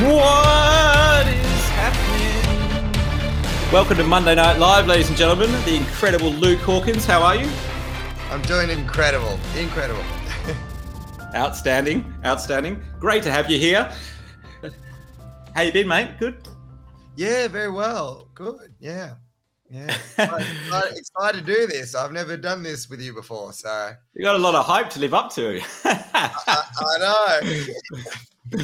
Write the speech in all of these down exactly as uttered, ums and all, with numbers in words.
What is happening? Welcome to Monday Night Live, ladies and gentlemen. The incredible Luke Hawkins. How are you? I'm doing incredible. Incredible. Outstanding. Outstanding. Great to have you here. How you been, mate? Good? Yeah, very well. Good. Yeah. Yeah. excited, excited to do this. I've never done this with you before, so. You got a lot of hype to live up to. I, I know.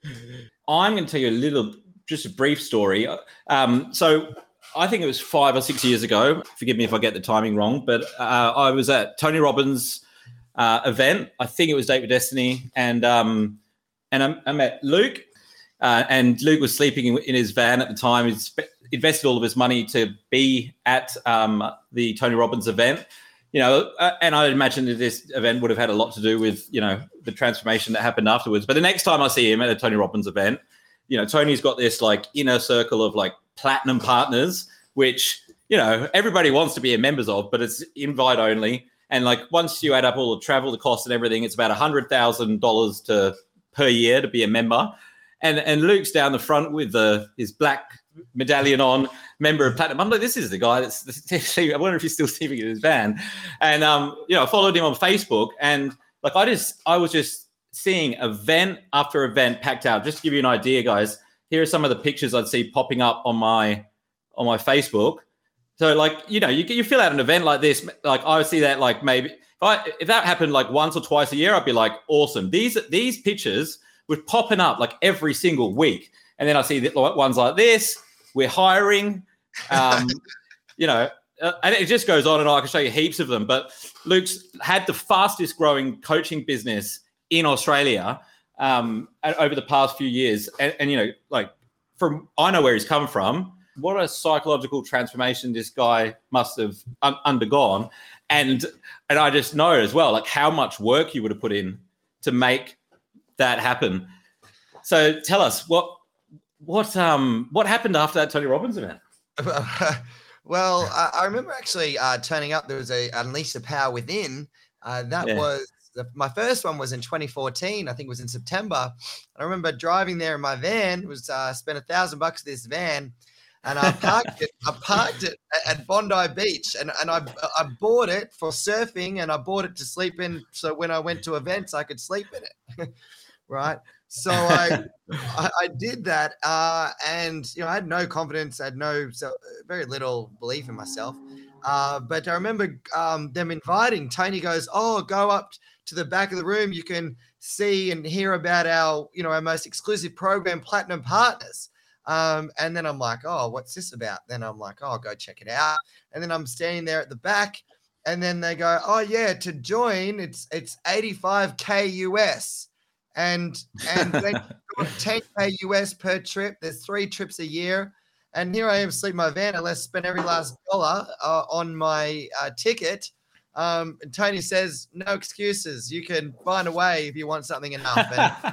I'm going to tell you a little, just a brief story. Um, so I think it was five or six years ago. Forgive me if I get the timing wrong, but uh, I was at Tony Robbins' uh, event. I think it was Date with Destiny, and um, and I, I met Luke, uh, and Luke was sleeping in, in his van at the time. He'd spe- invested all of his money to be at um, the Tony Robbins event. You know, uh, and I imagine that this event would have had a lot to do with, you know, the transformation that happened afterwards. But the next time I see him at a Tony Robbins event, you know, Tony's got this like inner circle of like platinum partners, which, you know, everybody wants to be a members of, but it's invite only. And like once you add up all the travel, the cost and everything, it's about one hundred thousand dollars to per year to be a member. And and Luke's down the front with the his black medallion on, member of Platinum. I'm like, this is the guy that's, I wonder if he's still sleeping in his van. And, um, you know, I followed him on Facebook, and like, I just, I was just seeing event after event packed out. Just to give you an idea, guys, here are some of the pictures I'd see popping up on my, on my Facebook. So like, you know, you you fill out an event like this, like I would see that like maybe if I, if that happened like once or twice a year, I'd be like, awesome. These, these pictures were popping up like every single week. And then I see ones like this. We're hiring, um, you know, uh, and it just goes on and on. I can show you heaps of them. But Luke's had the fastest growing coaching business in Australia um, over the past few years. And, and, you know, like from, I know where he's come from. What a psychological transformation this guy must have un- undergone. And, and I just know as well, like how much work he would have put in to make that happen. So tell us what, What um what happened after that Tony Robbins event? Well, I, I remember actually uh, turning up. There was a Unleash the Power Within. Uh, that yeah. was the, my first one was in twenty fourteen. I think it was in September. I remember driving there in my van. It was uh, spent a thousand bucks for this van, and I parked it. I parked it at Bondi Beach, and and I I bought it for surfing, and I bought it to sleep in. So when I went to events, I could sleep in it. Right. So I, I, I did that, uh, and you know I had no confidence, I had no so very little belief in myself. Uh, but I remember um, them inviting. Tony goes, "Oh, go up to the back of the room. You can see and hear about our, you know, our most exclusive program, Platinum Partners." Um, and then I'm like, "Oh, what's this about?" Then I'm like, "Oh, I'll go check it out." And then I'm standing there at the back, and then they go, "Oh yeah, to join, it's it's eighty-five K U S." And and then ten K U S per trip. There's three trips a year, and here I am sleeping in my van. I let's spend every last dollar uh, on my uh, ticket. Um, and Tony says, "No excuses. You can find a way if you want something enough." And,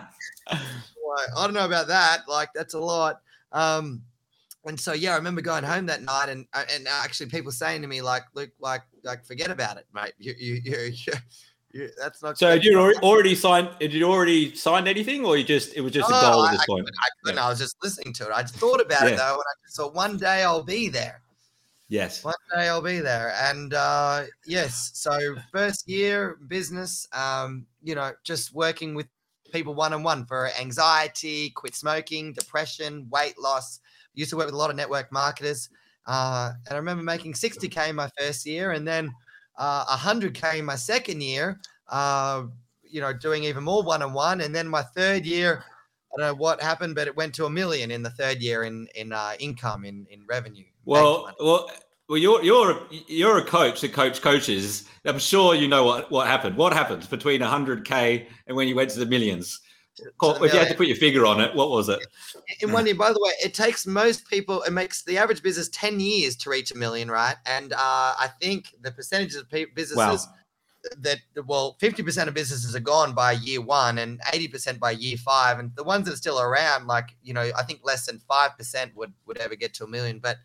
well, I don't know about that. Like that's a lot. Um, and so yeah, I remember going home that night, and and actually people saying to me like, "Look, like like forget about it, mate. You you you." you Yeah, that's not so. Did you already signed? Did you already signed anything, or you just it was just oh, a goal at I, this point? I, I, yeah. I was just listening to it. I thought about yeah. it though, and I just thought one day I'll be there. Yes, one day I'll be there, and uh, yes. So first year business, um, you know, just working with people one on one for anxiety, quit smoking, depression, weight loss. Used to work with a lot of network marketers, uh, and I remember making sixty K my first year, and then. Uh, one hundred K my second year, uh, you know, doing even more one-on-one. And then my third year, I don't know what happened, but it went to a million in the third year in in uh, income, in, in revenue. Well, well, well, you're you're you're a coach that coach coaches. I'm sure you know what, what happened. What happened between one hundred K and when you went to the millions? If you had to put your figure on it, what was it? In one year, by the way, it takes most people, it makes the average business ten years to reach a million, right? And uh, I think the percentages of businesses wow. that, well, fifty percent of businesses are gone by year one and eighty percent by year five. And the ones that are still around, like, you know, I think less than five percent would, would ever get to a million. But,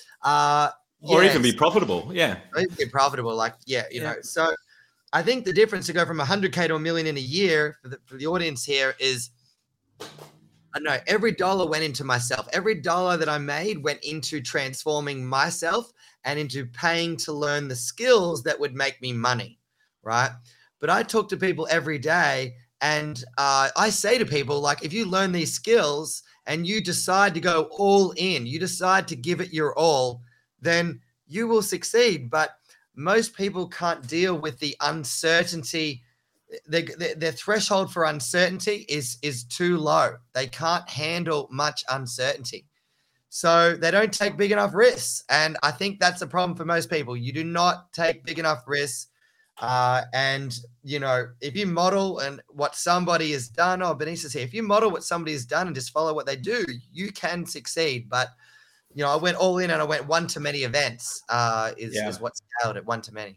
uh, or yes, even be profitable. Yeah. Or even be profitable. Like, yeah, you yeah. know, so I think the difference to go from one hundred K to a million in a year for the, for the audience here is I know every dollar went into myself. Every dollar that I made went into transforming myself and into paying to learn the skills that would make me money, right? But I talk to people every day, and uh, I say to people, like, if you learn these skills and you decide to go all in, you decide to give it your all, then you will succeed. But most people can't deal with the uncertainty. Their, their, their threshold for uncertainty is, is too low. They can't handle much uncertainty. So they don't take big enough risks. And I think that's a problem for most people. You do not take big enough risks. Uh, and, you know, if you model and what somebody has done, oh, Benice's here, if you model what somebody has done and just follow what they do, you can succeed. But, you know, I went all in and I went one to many events uh, is, yeah. is what scaled it, one to many.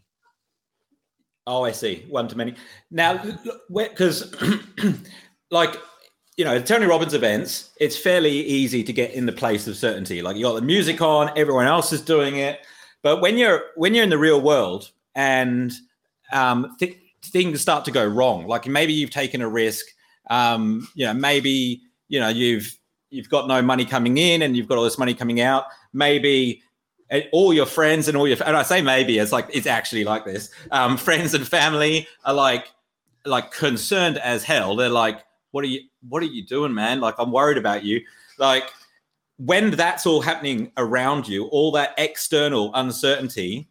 Oh, I see. One to many. Now, because like, you know, Tony Robbins events, it's fairly easy to get in the place of certainty. Like you got the music on, everyone else is doing it. But when you're when you're in the real world and um, th- things start to go wrong, like maybe you've taken a risk, um, you know, maybe, you know, you've you've got no money coming in and you've got all this money coming out. Maybe all your friends and all your, and I say maybe, it's like, it's actually like this. Um, friends and family are like, like concerned as hell. They're like, what are you, what are you doing, man? Like, I'm worried about you. Like when that's all happening around you, all that external uncertainty,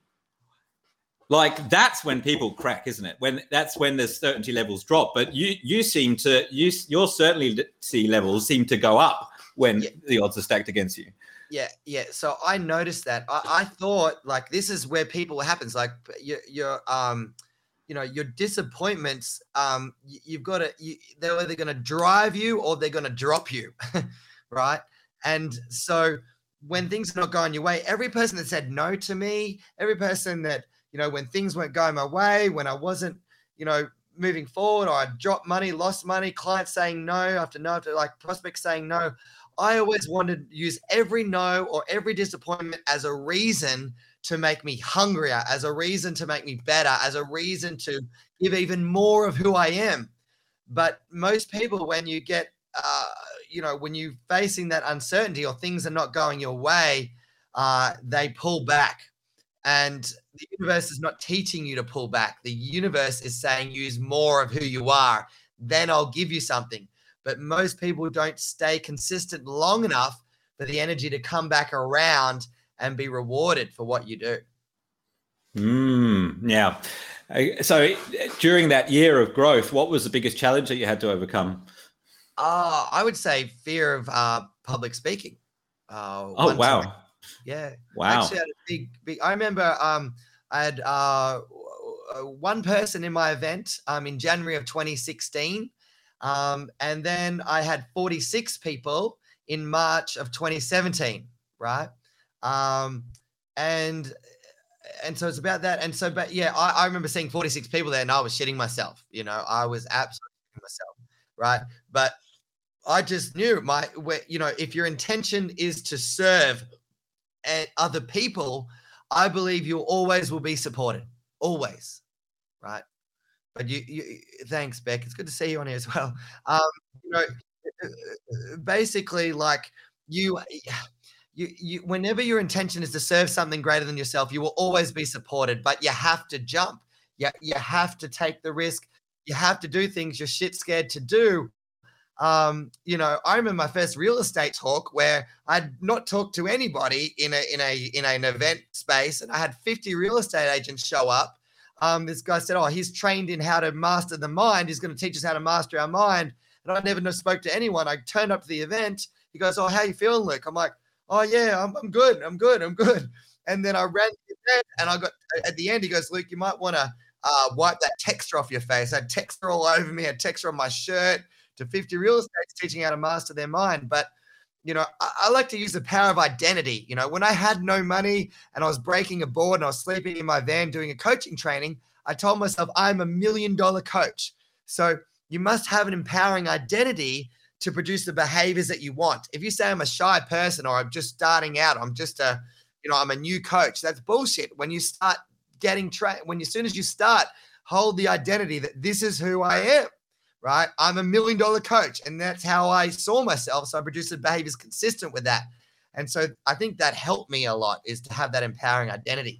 like that's when people crack, isn't it? When that's when the certainty levels drop. But you, you seem to, you, your certainty levels seem to go up when yeah. the odds are stacked against you. Yeah, yeah. So I noticed that. I, I thought like this is where people happens. Like your, your um, you know, your disappointments. Um, you, you've got to. You, they're either going to drive you or they're going to drop you, right? And so when things are not going your way, every person that said no to me, every person that you know, when things weren't going my way, when I wasn't, you know, moving forward, or I dropped money, lost money, clients saying no after no after like prospects saying no. I always wanted to use every no or every disappointment as a reason to make me hungrier, as a reason to make me better, as a reason to give even more of who I am. But most people, when you get, uh, you know, when you're facing that uncertainty or things are not going your way, uh, they pull back. And the universe is not teaching you to pull back. The universe is saying use more of who you are. Then I'll give you something. But most people don't stay consistent long enough for the energy to come back around and be rewarded for what you do. Mm, yeah. So during that year of growth, what was the biggest challenge that you had to overcome? Uh, I would say fear of uh, public speaking. Uh, oh, wow. Time, yeah. Wow. Actually, I had a big, big, I remember um, I had uh, one person in my event um, in January of twenty sixteen. Um, and then I had forty-six people in March of twenty seventeen, right? Um, and and so it's about that. And so, but yeah, I, I remember seeing forty-six people there and I was shitting myself, you know, I was absolutely shitting myself, right? But I just knew my, where, you know, if your intention is to serve other people, I believe you always will be supported, always, right? But you, you, thanks, Beck. It's good to see you on here as well. Um, you know, basically, like you, you, you, whenever your intention is to serve something greater than yourself, you will always be supported. But you have to jump. You, you have to take the risk. You have to do things you're shit scared to do. Um, you know, I remember my first real estate talk where I'd not talked to anybody in a in a in an event space, and I had fifty real estate agents show up. Um, this guy said, oh, he's trained in how to master the mind. He's going to teach us how to master our mind. And I never spoke to anyone. I turned up to the event. He goes, oh, how you feeling, Luke? I'm like, oh, yeah, I'm, I'm good. I'm good. I'm good. And then I ran the event and I got, at the end, he goes, Luke, you might want to uh, wipe that texture off your face. I had texture all over me. I had texture on my shirt to fifty real estates teaching how to master their mind. But you know, I, I like to use the power of identity. You know, when I had no money and I was breaking a board and I was sleeping in my van doing a coaching training, I told myself I'm a million dollar coach. So you must have an empowering identity to produce the behaviors that you want. If you say I'm a shy person or I'm just starting out, I'm just a, you know, I'm a new coach, that's bullshit. When you start getting trained, when you, as soon as you start, hold the identity that this is who I am. right? I'm a million dollar coach, and that's how I saw myself. So I produced the behaviors consistent with that. And so I think that helped me a lot, is to have that empowering identity.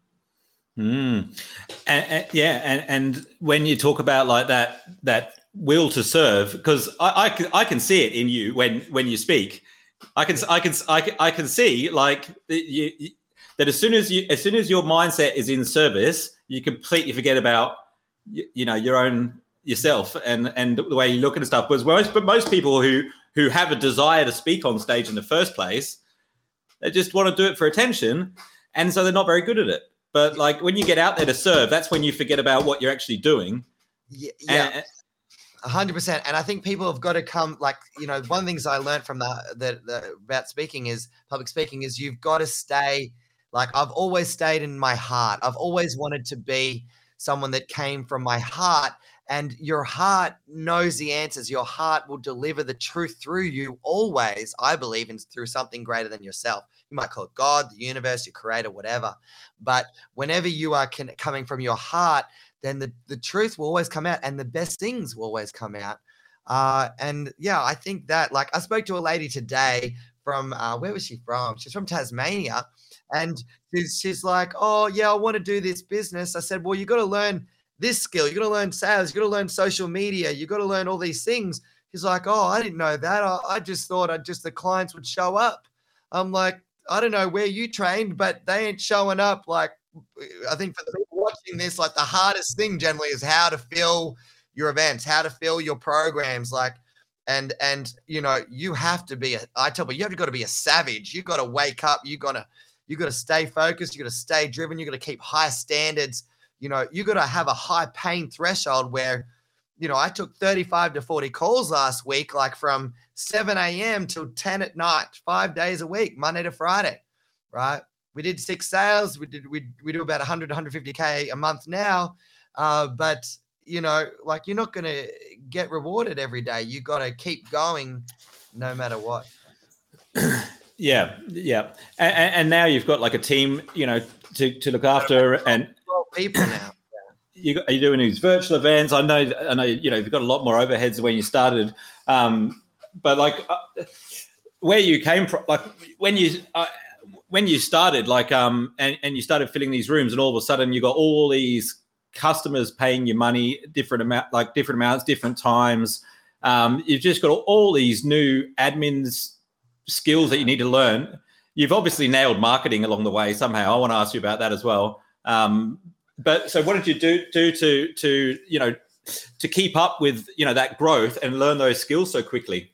Mm. And, and, yeah. And, and when you talk about like that, that will to serve, because I, I can, I can see it in you when, when you speak. I can, I can, I can, I can see like you, you, that as soon as you, as soon as your mindset is in service, you completely forget about, you, you know, your own yourself and, and the way you look at stuff. Because most, but most people who, who have a desire to speak on stage in the first place, they just want to do it for attention. And so they're not very good at it. But like when you get out there to serve, that's when you forget about what you're actually doing. Yeah. yeah. A hundred percent. And I think people have got to come, like, you know, one of the things I learned from the, the, the about speaking is public speaking is you've got to stay, like, I've always stayed in my heart. I've always wanted to be someone that came from my heart, and your heart knows the answers. Your heart will deliver the truth through you always, I believe, in through something greater than yourself. You might call it God, the universe, your creator, whatever. But whenever you are con- coming from your heart, then the, the truth will always come out, and the best things will always come out. Uh, and yeah, I think that, like, I spoke to a lady today from, uh, where was she from? She's from Tasmania. And she's, she's like, oh yeah, I want to do this business. I said, well, you got to learn this skill. You got to learn sales. You got to learn social media. You got to learn all these things. She's like, oh, I didn't know that. I, I just thought I just, the clients would show up. I'm like, I don't know where you trained, but they ain't showing up. Like, I think for the people watching this, like, the hardest thing generally is how to fill your events, how to fill your programs. Like, and, and, you know, you have to be, a, I tell you, you have got to be a savage. You got to wake up. You got to, you got to stay focused. You got to stay driven. You got to keep high standards. You know, you got to have a high pain threshold where, you know, I took thirty-five to forty calls last week, like from seven a.m. till ten at night, five days a week, Monday to Friday, right? We did six sales. We did, we, we do about one hundred, one hundred fifty K a month now. Uh, but, you know, like, you're not going to get rewarded every day. You got to keep going no matter what. Yeah. Yeah. And, and now you've got like a team, you know, to, to look after, and people now. You got, are you doing these virtual events? I know, I know, you know, you've got a lot more overheads than when you started. Um, but like uh, where you came from, like when you, uh, when you started, like, um, and, and you started filling these rooms, and all of a sudden you got all these customers paying you money, different amount, like different amounts, different times. Um, you've just got all these new admins skills that you need to learn. You've obviously nailed marketing along the way somehow. I want to ask you about that as well. Um, but so what did you do, do to, to, you know, to keep up with, you know, that growth and learn those skills so quickly?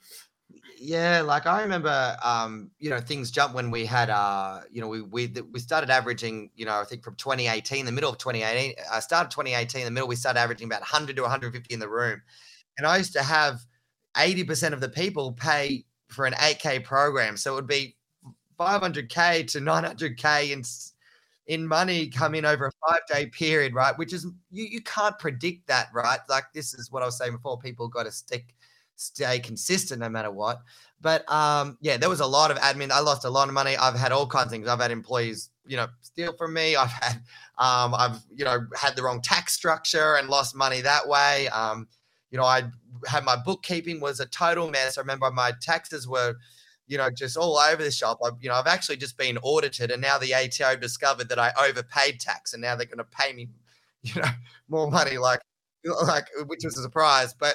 Yeah, like I remember, um, you know, things jumped when we had, uh, you know, we we we started averaging, you know, I think from twenty eighteen, the middle of twenty eighteen, I started twenty eighteen, in the middle, we started averaging about one hundred to one hundred fifty in the room. And I used to have eighty percent of the people pay for an eight K program. So it would be five hundred K to nine hundred K in, in money come in over a five day period, right? Which is, you, you can't predict that, right? Like, this is what I was saying before, people got to stick, stay consistent no matter what. But um, yeah, there was a lot of admin. I lost a lot of money. I've had all kinds of things. I've had employees, you know, steal from me. I've had, um, I've, you know, had the wrong tax structure and lost money that way. Um, you know, I had, my bookkeeping was a total mess. I remember my taxes were, you know, just all over the shop. I, you know, I've actually just been audited, and now the A T O discovered that I overpaid tax, and now they're going to pay me, you know, more money, like, like, which was a surprise. But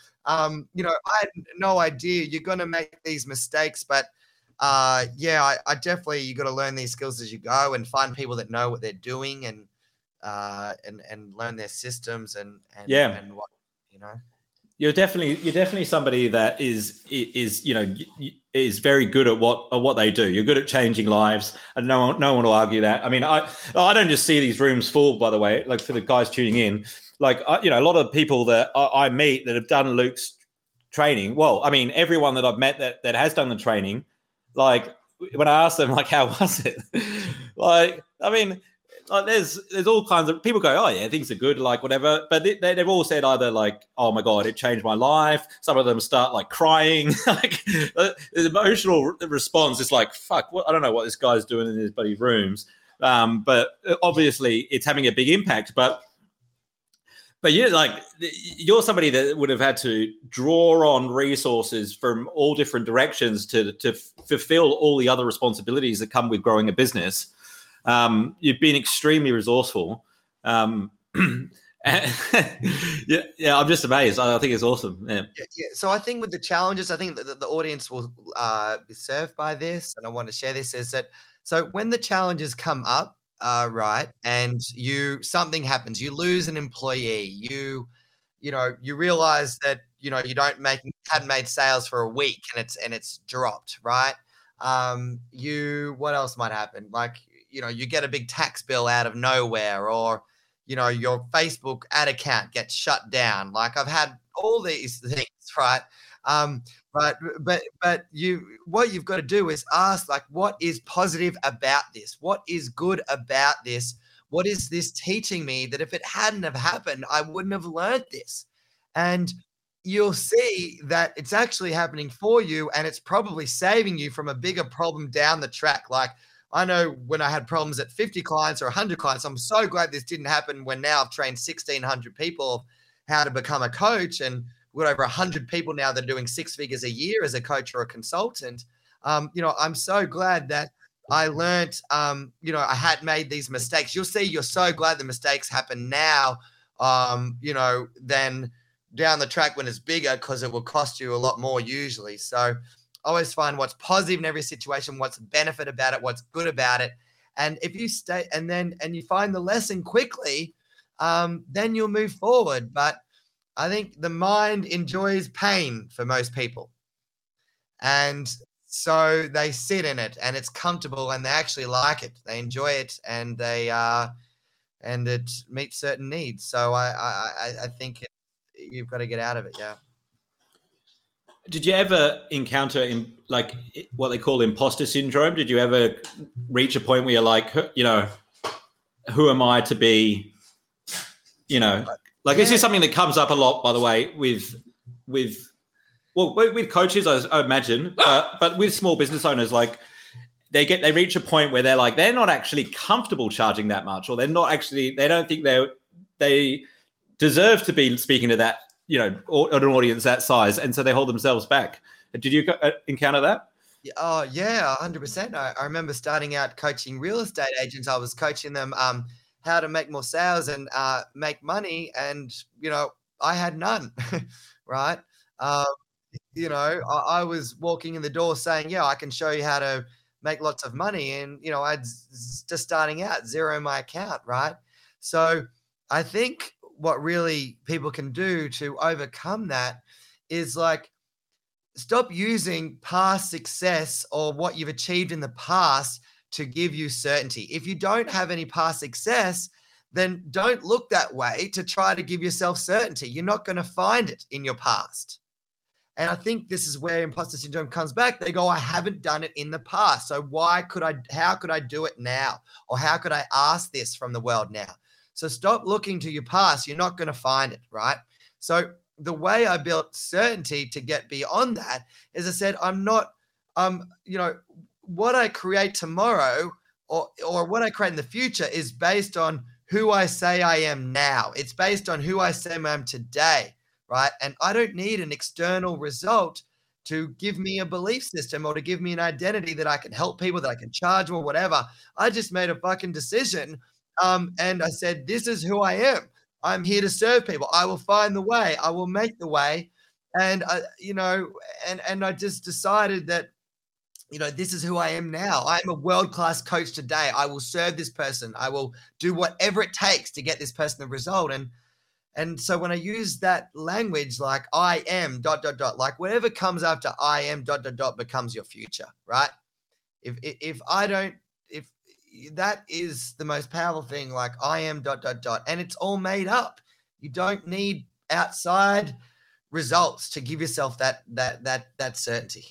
Um, you know, I had no idea. You're going to make these mistakes, but uh, yeah, I, I definitely, you got to learn these skills as you go, and find people that know what they're doing, and uh, and and learn their systems, and and yeah, and what, you know. You're definitely you're definitely somebody that is is you know is very good at what at what they do. You're good at changing lives, and no one no one will argue that. I mean, I I don't just see these rooms full, by the way. Like, for the guys tuning in, like, you know, a lot of people that I, I meet that have done Luke's training. Well, I mean, everyone that I've met that that has done the training, like, when I ask them, like, how was it? Like, I mean, like, there's there's all kinds of people go, oh yeah, things are good, like, whatever. But they, they've all said either like, oh my God, it changed my life. Some of them start like crying. Like, the emotional response is like, fuck, what, I don't know what this guy's doing in his bloody rooms. Um, but obviously it's having a big impact. But But you're like, you're somebody that would have had to draw on resources from all different directions to, to fulfill all the other responsibilities that come with growing a business. Um, you've been extremely resourceful. Um, yeah, yeah, I'm just amazed. I, I think it's awesome. Yeah. Yeah, yeah. So I think with the challenges, I think that the, the audience will uh, be served by this, and I want to share this, is that, so when the challenges come up, uh, right, and you, something happens, you lose an employee, you, you know, you realize that, you know, you don't make, hadn't made sales for a week and it's, and it's dropped, right? Um, you, what else might happen? Like, you know, you get a big tax bill out of nowhere, or, you know, your Facebook ad account gets shut down. Like, I've had all these things, right? Um, but, but, but you, what you've got to do is ask, like, what is positive about this? What is good about this? What is this teaching me that if it hadn't have happened, I wouldn't have learned this? And you'll see that it's actually happening for you, and it's probably saving you from a bigger problem down the track. Like, I know when I had problems at fifty clients or one hundred clients, I'm so glad this didn't happen when now I've trained sixteen hundred people how to become a coach, and we've got over one hundred people now that are doing six figures a year as a coach or a consultant. Um, you know, I'm so glad that I learned, um, you know, I had made these mistakes. You'll see, you're so glad the mistakes happen now, um, you know, than down the track when it's bigger, because it will cost you a lot more usually. So always find what's positive in every situation, what's benefit about it, what's good about it. And if you stay and then, and you find the lesson quickly, um, then you'll move forward. But I think the mind enjoys pain for most people. And so they sit in it, and it's comfortable, and they actually like it. They enjoy it, and they, uh, and it meets certain needs. So I, I, I think it, you've got to get out of it. Yeah. Did you ever encounter in like what they call imposter syndrome? Did you ever reach a point where you're like, you know, who am I to be, you know, like yeah. This is something that comes up a lot, by the way, with, with, well, with coaches, I, I imagine, uh, but with small business owners, like they get, they reach a point where they're like, they're not actually comfortable charging that much, or they're not actually, they don't think they're, they deserve to be speaking to that, you know, an audience that size, and so they hold themselves back. Did you encounter that? Oh yeah, one hundred percent. I, I remember starting out coaching real estate agents. I was coaching them um, how to make more sales and uh, make money, and you know, I had none, right? Um, you know, I, I was walking in the door saying, "Yeah, I can show you how to make lots of money," and you know, I'd just starting out, zero my account, right? So I think what really people can do to overcome that is like, stop using past success or what you've achieved in the past to give you certainty. If you don't have any past success, then don't look that way to try to give yourself certainty. You're not going to find it in your past. And I think this is where imposter syndrome comes back. They go, I haven't done it in the past. So why could I, how could I do it now? Or how could I ask this from the world now? So stop looking to your past. You're not going to find it, right? So the way I built certainty to get beyond that is I said, I'm not, um, you know, what I create tomorrow or, or what I create in the future is based on who I say I am now. It's based on who I say I am today, right? And I don't need an external result to give me a belief system or to give me an identity that I can help people, that I can charge or whatever. I just made a fucking decision. Um, and I said, this is who I am. I'm here to serve people. I will find the way. I will make the way. And, I, you know, and, and I just decided that, you know, this is who I am now. I'm a world-class coach today. I will serve this person. I will do whatever it takes to get this person the result. And, and so when I use that language, like I am dot, dot, dot, like whatever comes after I am dot, dot, dot becomes your future, right? If, if, if I don't, if, that is the most powerful thing. Like I am dot, dot, dot. And it's all made up. You don't need outside results to give yourself that, that, that, that certainty.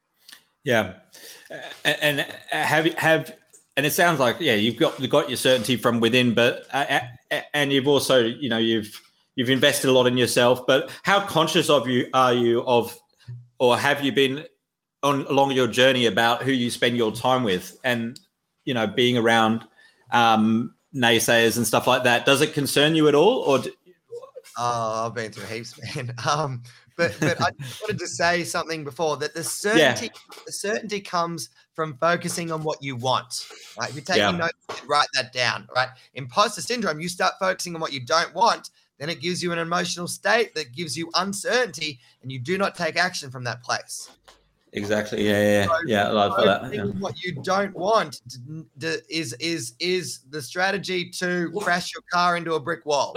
Yeah. And, and have, have, and it sounds like, yeah, you've got, you've got your certainty from within, but, uh, and you've also, you know, you've, you've invested a lot in yourself, but how conscious of you are you of, or have you been on along your journey about who you spend your time with? And, you know, being around um, naysayers and stuff like that, does it concern you at all? Or, Oh, I've been through heaps, man. Um, but but I just wanted to say something before that the certainty yeah. the certainty comes from focusing on what you want. Right? If you're taking yeah. notes, write that down. Right? Imposter syndrome. You start focusing on what you don't want, then it gives you an emotional state that gives you uncertainty, and you do not take action from that place. Exactly. Yeah, yeah, so, yeah. I love that. Yeah. What you don't want is is is the strategy to crash your car into a brick wall.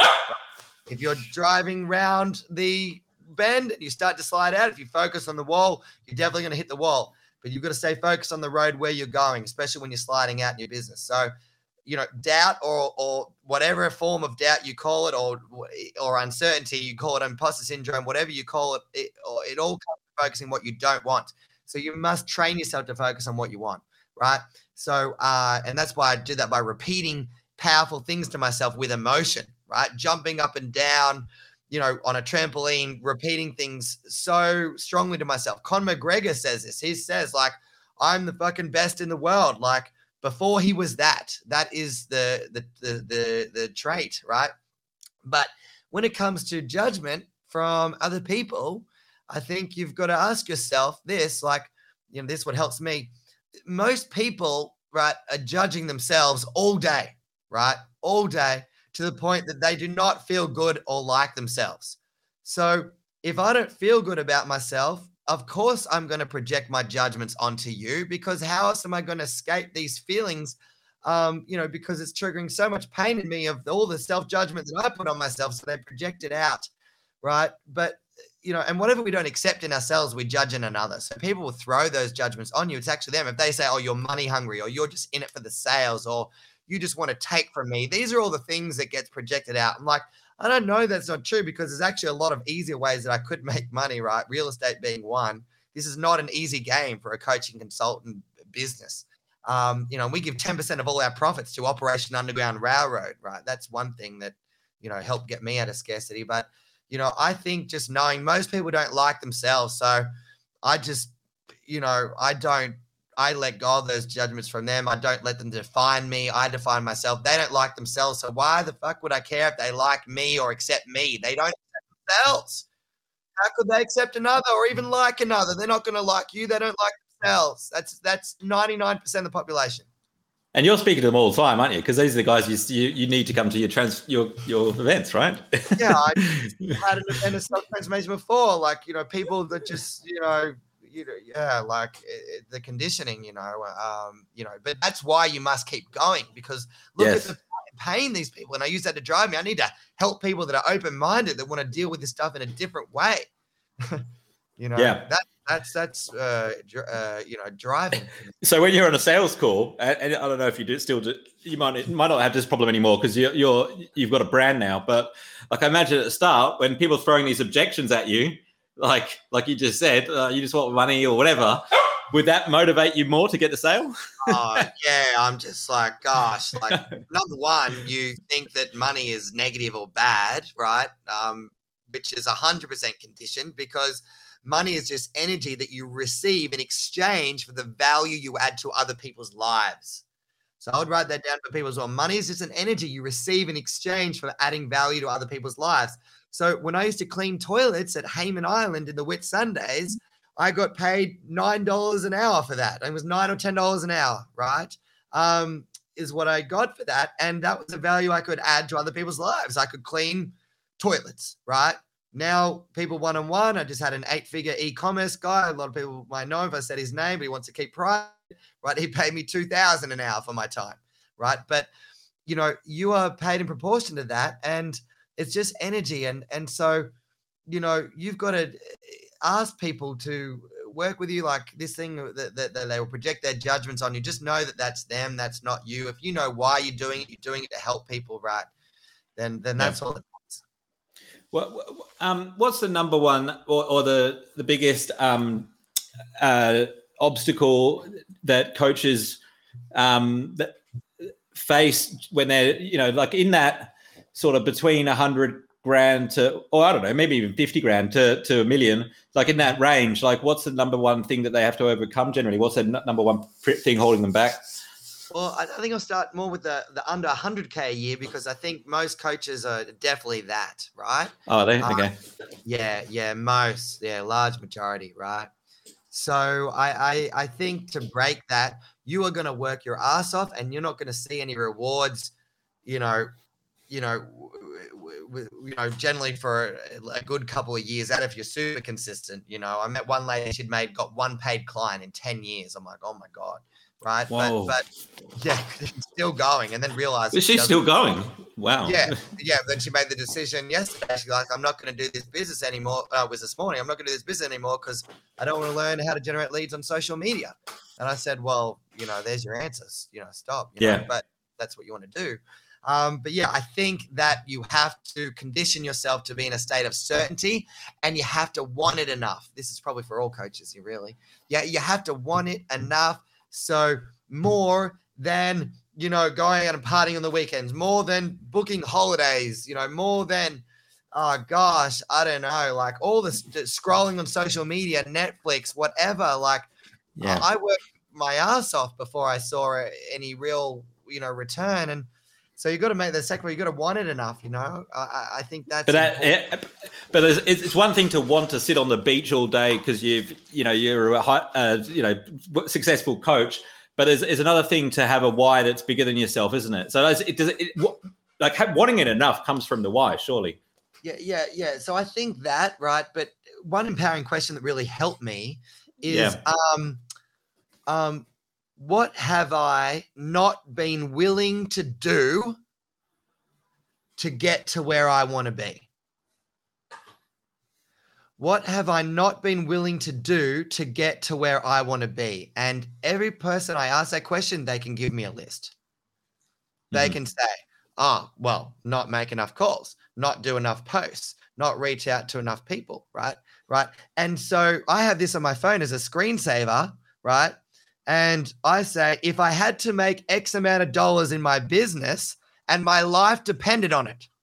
If you're driving round the bend and you start to slide out, if you focus on the wall, you're definitely going to hit the wall. But you've got to stay focused on the road where you're going, especially when you're sliding out in your business. So, you know, doubt or or whatever form of doubt you call it, or or uncertainty, you call it imposter syndrome, whatever you call it, it, it all comes from focusing what you don't want. So you must train yourself to focus on what you want, right? So, uh, and that's why I do that by repeating powerful things to myself with emotion, right? Jumping up and down, you know, on a trampoline, repeating things so strongly to myself. Conor McGregor says this. He says, like, I'm the fucking best in the world. Like, before he was that, that is the the the the, the trait, right? But when it comes to judgment from other people, I think you've got to ask yourself this, like, you know, this is what helps me. Most people, right, are judging themselves all day, right? All day, to the point that they do not feel good or like themselves. So if I don't feel good about myself, of course I'm going to project my judgments onto you, because how else am I going to escape these feelings? Um, you know, because it's triggering so much pain in me of all the self-judgment that I put on myself, so they project it out, right? But you know, and whatever we don't accept in ourselves, we judge in another. So people will throw those judgments on you. It's actually them. If they say, oh, you're money hungry, or you're just in it for the sales, or you just want to take from me, these are all the things that gets projected out. I'm like, I don't know, that's not true, because there's actually a lot of easier ways that I could make money, right? Real estate being one. This is not an easy game for a coaching consultant business. Um, you know, we give ten percent of all our profits to Operation Underground Railroad, right? That's one thing that, you know, helped get me out of scarcity. But you know, I think just knowing most people don't like themselves. So I just, you know, I don't, I let go of those judgments from them. I don't let them define me. I define myself. They don't like themselves. So why the fuck would I care if they like me or accept me? They don't accept themselves. How could they accept another or even like another? They're not going to like you. They don't like themselves. That's, that's ninety-nine percent of the population. And you're speaking to them all the time, aren't you? Because these are the guys you you, you need to come to your trans your your events, right? Yeah, I had an event of self-transformation before, like, you know, people that just, you know, you know, yeah, like it, the conditioning, you know, um, you know, but that's why you must keep going, because look yes. at the pain these people, and I use that to drive me. I need to help people that are open-minded, that want to deal with this stuff in a different way. You know, yeah. that that's that's uh, uh, you know, driving. So when you're on a sales call, and, and I don't know if you do still do, you might might not have this problem anymore because you're, you're you've got a brand now. But like I imagine at the start, when people are throwing these objections at you, like like you just said, uh, you just want money or whatever, would that motivate you more to get the sale? Oh yeah, I'm just like, gosh, like number one, you think that money is negative or bad, right? Um, which is a hundred percent conditioned, because money is just energy that you receive in exchange for the value you add to other people's lives. So I would write that down for people as well. Money is just an energy you receive in exchange for adding value to other people's lives. So when I used to clean toilets at Hayman Island in the Whitsundays, I got paid nine dollars an hour for that. It was nine or ten dollars an hour, right? Um, is what I got for that. And that was a value I could add to other people's lives. I could clean toilets, right? Now, people one-on-one, I just had an eight-figure e-commerce guy. A lot of people might know if I said his name, but he wants to keep private, right? He paid me two thousand dollars an hour for my time, right? But, you know, you are paid in proportion to that, and it's just energy. And, and so, you know, you've got to ask people to work with you, like this thing that, that, that they will project their judgments on you. Just know that that's them, that's not you. If you know why you're doing it, you're doing it to help people, right? Then, then that's yeah. all it What, um, what's the number one or, or the, the biggest um, uh, obstacle that coaches um, that face when they're, you know, like in that sort of between a hundred grand to, or I don't know, maybe even fifty grand to, to a million, like in that range, like what's the number one thing that they have to overcome generally? What's the n- number one thing holding them back? Well, I I think I'll start more with the the under one hundred K a year because I think most coaches are definitely that, right? Oh, they Uh, okay. yeah, yeah, most, yeah, large majority, right? So I I, I think to break that, you are going to work your ass off, and you're not going to see any rewards, you know, you know, w- w- you know, generally for a a good couple of years out if you're super consistent. You know, I met one lady, she'd made got one paid client in ten years. I'm like, oh my God. Right. But, Whoa. but yeah, she's still going and then realized Is she she doesn't. still going? Wow. Yeah. Yeah. Then she made the decision yesterday. She's like, I'm not going to do this business anymore. Uh, it was this morning. I'm not going to do this business anymore because I don't want to learn how to generate leads on social media. And I said, well, you know, there's your answers, you know, stop, you Yeah. know, but that's what you want to do. Um, but yeah, I think that you have to condition yourself to be in a state of certainty, and you have to want it enough. This is probably for all coaches here, really. Yeah, you have to want it enough. So more than, you know, going out and partying on the weekends, more than booking holidays, you know, more than, oh gosh, I don't know, like all this scrolling on social media, Netflix, whatever. Like, Yeah. I worked my ass off before I saw any real, you know, return. And so you got to make the second, you got to want it enough, you know. I, I think that's. But that, yeah, but it's, it's one thing to want to sit on the beach all day because you've, you know, you're a high, uh, you know, successful coach. But it's, it's another thing to have a why that's bigger than yourself, isn't it? So it does it, like wanting it enough comes from the why, surely. Yeah, yeah, yeah. So I think that, right. But one empowering question that really helped me is, yeah. um, um, what have I not been willing to do to get to where I want to be? What have I not been willing to do to get to where I want to be? And every person I ask that question, they can give me a list. They mm-hmm. can say, oh, well, not make enough calls, not do enough posts, not reach out to enough people, right? Right. And so I have this on my phone as a screensaver, right? And I say, if I had to make X amount of dollars in my business and my life depended on it,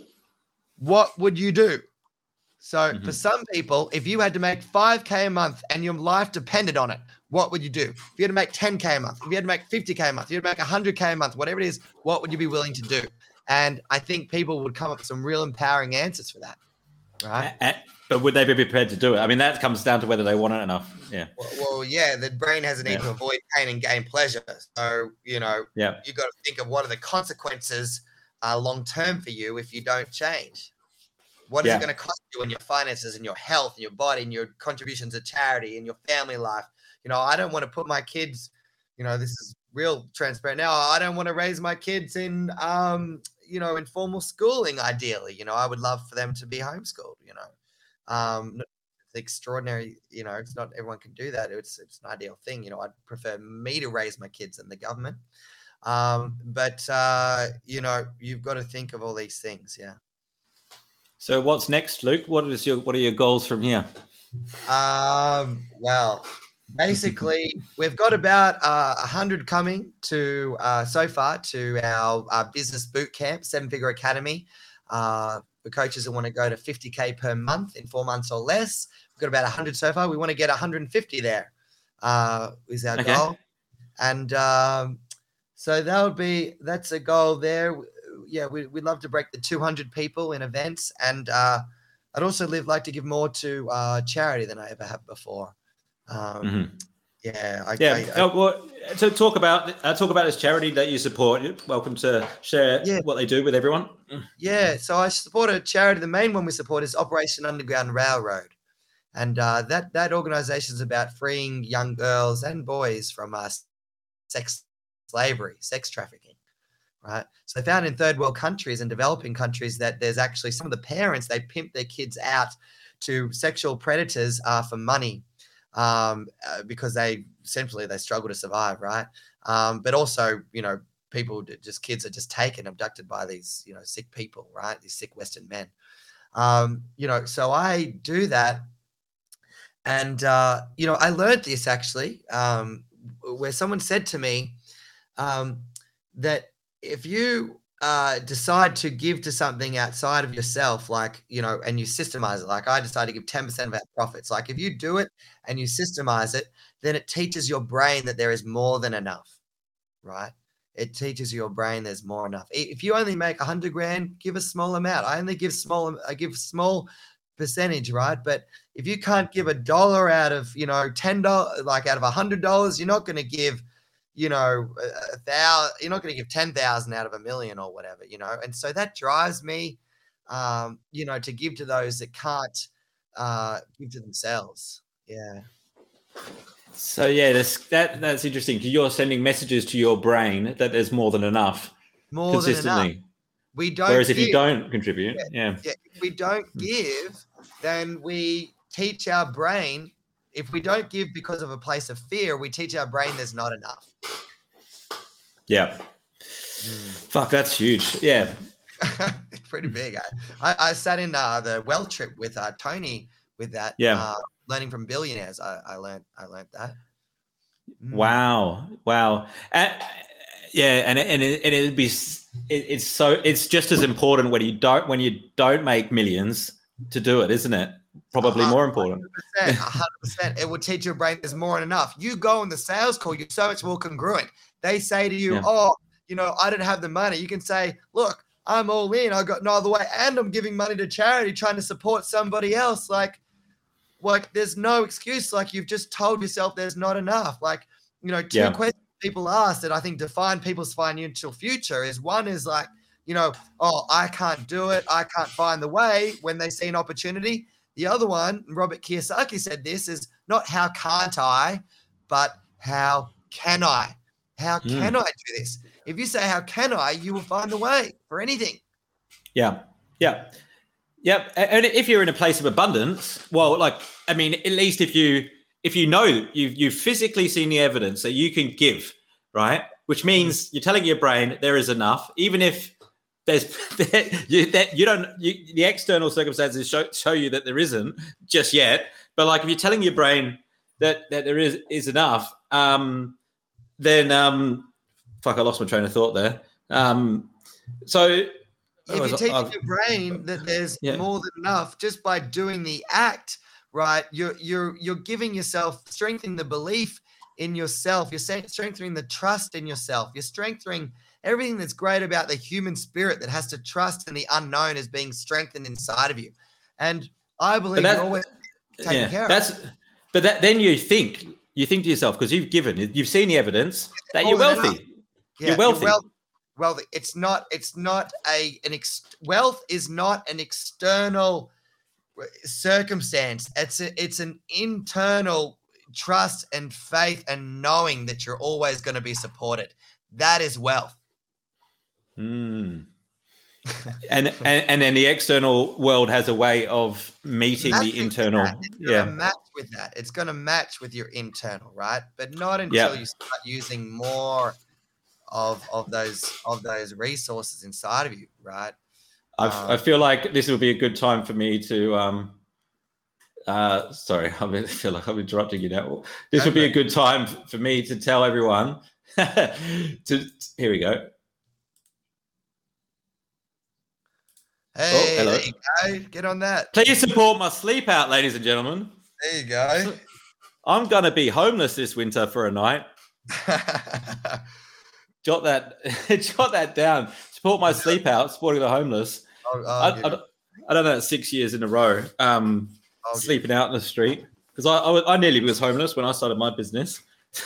what would you do? So mm-hmm. for some people, if you had to make five K a month and your life depended on it, what would you do? If you had to make ten K a month, if you had to make fifty K a month, if you had to make one hundred K a month, whatever it is, what would you be willing to do? And I think people would come up with some real empowering answers for that, right? Uh, but would they be prepared to do it? I mean, that comes down to whether they want it enough. Yeah. Well, well yeah, the brain has a need yeah. to avoid pain and gain pleasure. So, you know, yeah. you got to think of what are the consequences uh, long-term for you if you don't change. What is yeah. it going to cost you in your finances and your health and your body and your contributions to charity and your family life? You know, I don't want to put my kids, you know, this is real transparent now. I don't want to raise my kids in, um, you know, in formal schooling, ideally. You know, I would love for them to be homeschooled, you know. Um, it's extraordinary, you know, it's not everyone can do that. It's it's an ideal thing. You know, I'd prefer me to raise my kids than the government. Um, but, uh, you know, you've got to think of all these things. Yeah. So what's next, Luke? What is your what are your goals from here? Um, well, basically, we've got about uh, one hundred coming to uh, so far to our, our business boot camp, Seven Figure Academy. Uh, for coaches that want to go to fifty K per month in four months or less. We've got about one hundred so far. We want to get one hundred fifty there uh, is our okay. goal. And um, so that would be, that's a goal there. Yeah, we, we'd love to break the two hundred people in events. And uh, I'd also live, like to give more to uh, charity than I ever have before. Um, mm-hmm. Yeah. I, yeah. I, I, uh, well, so talk about uh, talk about this charity that you support. You're welcome to share yeah. what they do with everyone. Yeah. So I support a charity. The main one we support is Operation Underground Railroad. And uh, that, that organization is about freeing young girls and boys from uh, sex slavery, sex trafficking. Right. So they found in third world countries and developing countries that there's actually some of the parents, they pimp their kids out to sexual predators uh, for money. Um, uh, because they essentially they struggle to survive, right? Um, but also, you know, people just kids are just taken, abducted by these, you know, sick people, right? These sick Western men. Um, you know, so I do that, and uh, you know, I learned this actually, um, where someone said to me um, that if you Uh, decide to give to something outside of yourself, like, you know, and you systemize it. Like I decided to give ten percent of our profits. Like if you do it and you systemize it, then it teaches your brain that there is more than enough. right? It teaches your brain there's more enough. If you only make a hundred grand, give a small amount. I only give small, I give small percentage, right? But if you can't give a dollar out of, you know, ten dollars, like out of a hundred dollars, you're not going to give, you know, a thousand, you're not going to give ten thousand out of a million or whatever, you know? And so that drives me, um, you know, to give to those that can't uh, give to themselves. Yeah. So yeah, that's that that's interesting because you're sending messages to your brain that there's more than enough more consistently. Than enough. We don't. Whereas give, if you don't contribute, yeah. yeah, yeah, if we don't give, then we teach our brain. If we don't give because of a place of fear, we teach our brain there's not enough. Yeah. Mm. Fuck, that's huge. Yeah. It's pretty big. I, I, I sat in uh, the Wealth Trip with uh, Tony with that. Yeah. Uh, learning from billionaires. I, I learned. I learned that. Mm. Wow. Wow. Uh, yeah, and and it, and it'd be it, it's so it's just as important when you don't when you don't make millions to do it, isn't it? Probably more important. one hundred percent, one hundred percent. It will teach your brain there's more than enough. You go on the sales call, you're so much more congruent. They say to you, yeah. oh, you know, I don't have the money. You can say, look, I'm all in. I got no other way. And I'm giving money to charity, trying to support somebody else. Like, like there's no excuse. Like you've just told yourself there's not enough. Like, you know, two yeah. questions people ask that I think define people's financial future is one is like, you know, oh, I can't do it. I can't find the way when they see an opportunity. The other one, Robert Kiyosaki said this, is not how can't I, but how can I? How can mm. I do this? If you say, how can I, you will find the way for anything. Yeah. Yeah. Yeah. And if you're in a place of abundance, well, like, I mean, at least if you, if you know you've, you've physically seen the evidence that you can give, right? Which means you're telling your brain there is enough, even if there's you, that you don't, you, the external circumstances show, show you that there isn't just yet. But like, if you're telling your brain that, that there is, is enough, um, then, um, fuck, I lost my train of thought there. Um, so if you teach I've, your brain that there's yeah. more than enough just by doing the act, right? You're, you're, you're giving yourself, strengthening the belief in yourself. You're strengthening the trust in yourself. You're strengthening everything that's great about the human spirit that has to trust in the unknown is being strengthened inside of you. And I believe you're always taking yeah, care that's, of it. But that, then you think, you think to yourself, because you've given, you've seen the evidence that you're wealthy. Yeah, you're wealthy. You're wealthy. Wealthy. It's not, it's not a, an ex, wealth is not an external circumstance. It's a, it's an internal trust and faith and knowing that you're always going to be supported. That is wealth. Mm. and, and and then the external world has a way of meeting match the internal. It's yeah, gonna match with that. It's going to match with your internal, right? But not until yep. you start using more of of those of those resources inside of you, right? Um, I feel like this will be a good time for me to. Um, uh, sorry, I feel like I'm interrupting you now. This would be a good time for me to tell everyone. to here we go. Hey, oh, hello. There you go. Get on that. Please support my sleep out, ladies and gentlemen. There you go. I'm going to be homeless this winter for a night. jot that jot that down. Support my sleep out, supporting the homeless. I'll, I'll I, I, I don't know, six years in a row, um, sleeping out in the street. Because I, I, I nearly was homeless when I started my business.